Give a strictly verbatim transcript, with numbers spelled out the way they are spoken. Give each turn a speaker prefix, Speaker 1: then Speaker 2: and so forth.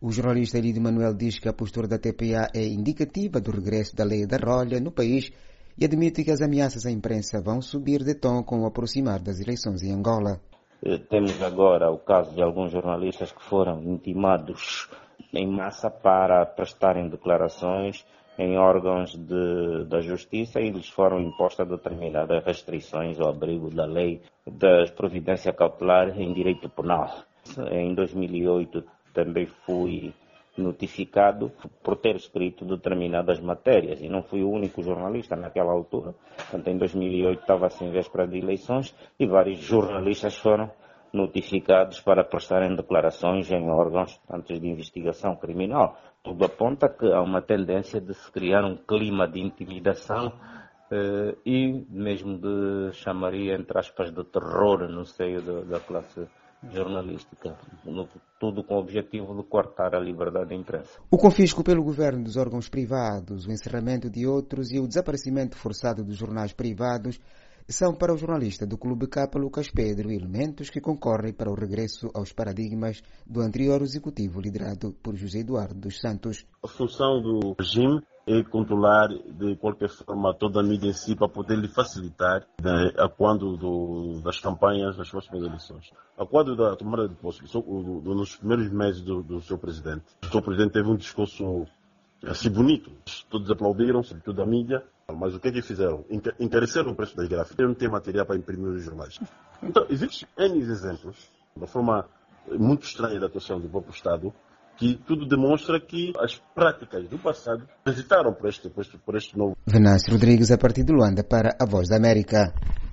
Speaker 1: O jornalista Elidio Manuel diz que a postura da T P A é indicativa do regresso da lei da rolha no país e admite que as ameaças à imprensa vão subir de tom com o aproximar das eleições em Angola.
Speaker 2: Temos agora o caso de alguns jornalistas que foram intimados em massa para prestarem declarações em órgãos de, da justiça e lhes foram impostas determinadas restrições ao abrigo da lei da providência cautelar em direito penal. Em dois mil e oito também fui notificado por ter escrito determinadas matérias e não fui o único jornalista naquela altura. Portanto, em dois mil e oito estava assim véspera de eleições e vários jornalistas foram notificados para prestarem declarações em órgãos tanto de investigação criminal. Tudo aponta que há uma tendência de se criar um clima de intimidação eh, e mesmo de chamaria, entre aspas, de terror no seio de, da classe jornalística, no, tudo com o objetivo de cortar a liberdade da imprensa.
Speaker 1: O confisco pelo governo dos órgãos privados, o encerramento de outros e o desaparecimento forçado dos jornais privados são para o jornalista do Clube K, Lucas Pedro, elementos que concorrem para o regresso aos paradigmas do anterior executivo liderado por José Eduardo dos Santos.
Speaker 3: A função do regime é controlar de qualquer forma toda a mídia em si para poder lhe facilitar né, a quando do, das campanhas das próximas eleições. A quando da tomada de posse, do, do, do, nos primeiros meses do, do seu presidente, o seu presidente teve um discurso assim bonito, todos aplaudiram, sobretudo a mídia, mas o que é que fizeram? Encareceram o preço das gráficas, não tem material para imprimir os jornais. Então, existem N exemplos, de uma forma muito estranha da atuação do próprio Estado, que tudo demonstra que as práticas do passado hesitaram por este, por este, por este novo.
Speaker 1: Venâncio Rodrigues, a partir de Luanda, para a Voz da América.